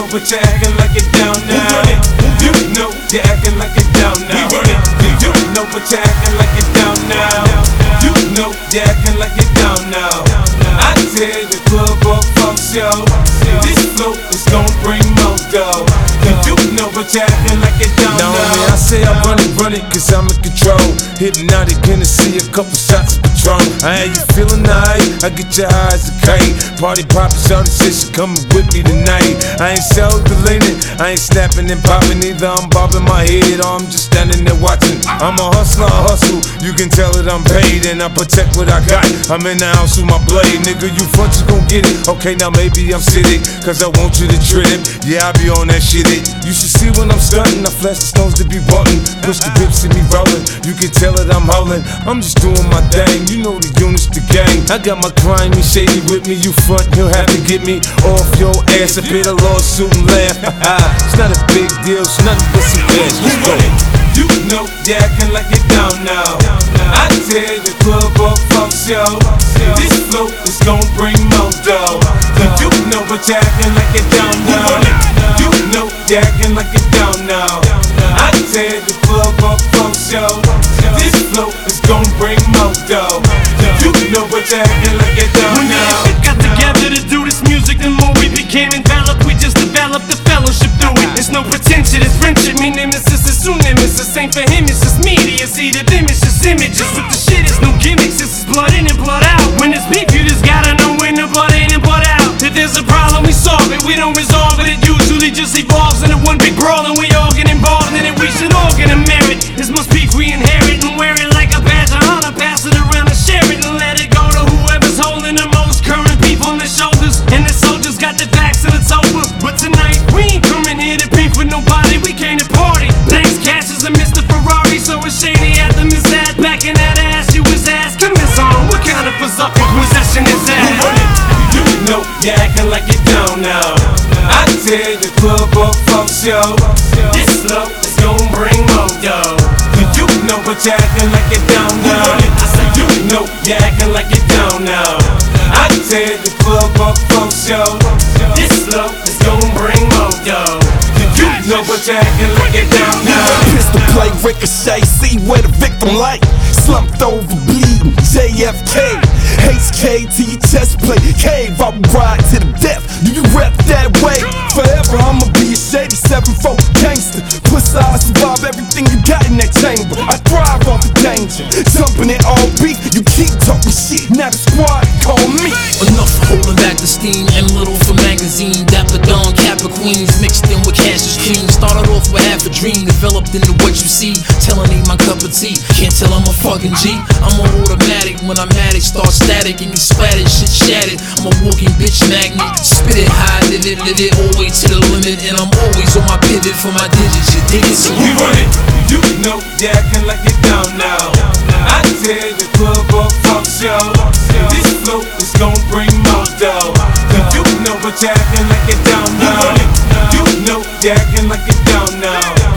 but you're acting like it down now. You know you're acting like it down now. You know but you're acting like it down now. You know you're acting like it down now. I tear the club up, fuck show. This flow is gon' bring more dough. You know but you're acting like it down now. I say I run it, cause I'm in control. Hypnotic Hennessy, a couple shots of Patron. I had you feeling nice, I get your eyes a kite. Party poppin', shawty said she coming with me tonight. I ain't self-deleting, I ain't snapping and popping either. I'm bobbing my head or I'm just standing there watching. I'm a hustler, I hustle, you can tell that I'm paid. And I protect what I got, I'm in the house with my blade. Nigga, you front, you gon' get it. Okay, now maybe I'm sitting, cause I want you to trip. Yeah, I be on that shit You should see when I'm stunting, I flash the stones to be button. Push the whips, see me rolling, you can tell that I'm howling. I'm just doing my thing, you know the units, the gang. I got my crime, me shady with me, you front, he'll have to get me off your ass. I pay the lawsuit and laugh, it's not a big deal, it's nothing but some cash, let's go. You know you're acting like it down now. I tear the club up, fuck show. This flow is gon' bring more dough. You know but you're acting like it down now. You know you're acting like it down now. I tear the club up, fuck show. This flow is gon' bring more dough. You know but you're acting like it down now. When we got together to do this music, the more we became enveloped. We just developed the fellowship through it. There's no pretension, it's friendship. Me nemesis is soon nemesis. Ain't for him, it's just media. See the them, it's just images. With the shit, it's no gimmicks. This is blood in and blood out. When it's beef, you just gotta know when the blood in and blood out. If there's a problem, we solve it. We don't resolve it. It usually just evolves into one big brawl, and we all get involved in it. We should all get a merit. This much beef we inherit and wear it like a badge of honor. Pass it around and share it and let it go to whoever's holding the most current beef on their shoulders. And the soldiers got their backs and it's over. But tonight we ain't coming here to beef with nobody. We came to party. Thanks, Cash is a Mr. Ferrari, so it's shady at the Miss Ad. Back in that ass, you was asking Miss on what kind of berserker possession is that? You know you're acting like it down now. I tear the club up, fuck show. This flow is gon' bring more dough. You know but you're acting like it down now. I said you know you're acting like it down now. I tear the club up, fuck show. This flow is gon' bring more dough. You know but you're acting like it down now. Pistol play, ricochet, see where the victim like. Slumped over, bleeding, JFK. HK to your chest plate, cave, I will ride to the death. Do you rep that way? Forever I'ma be a shady 7-4 gangster. Plus I survive everything you got in that chamber. I thrive off the danger, jumping in all beef. You keep talking shit, now the squad call me. Enough holding back the steam, M little for magazine. Dapper Dawn, Kappa Queens, mixed in with Cassius cream. Started off with half a dream, developed into what you see. Telling ain't my cup of tea, can't tell I'm a fucking G. I'm on automatic, when I'm at it, start static and you splattered, shit shattered. I'm a walking bitch magnet, spit it high, live it, all the way to the limit. And I'm always on my pivot for my digits, you dig it? So we run it, you know you're acting like it down now. I tear the club up, fuck show. This flow is gon' bring more dough. You know but you're acting like it down now. You know you're acting like it down now.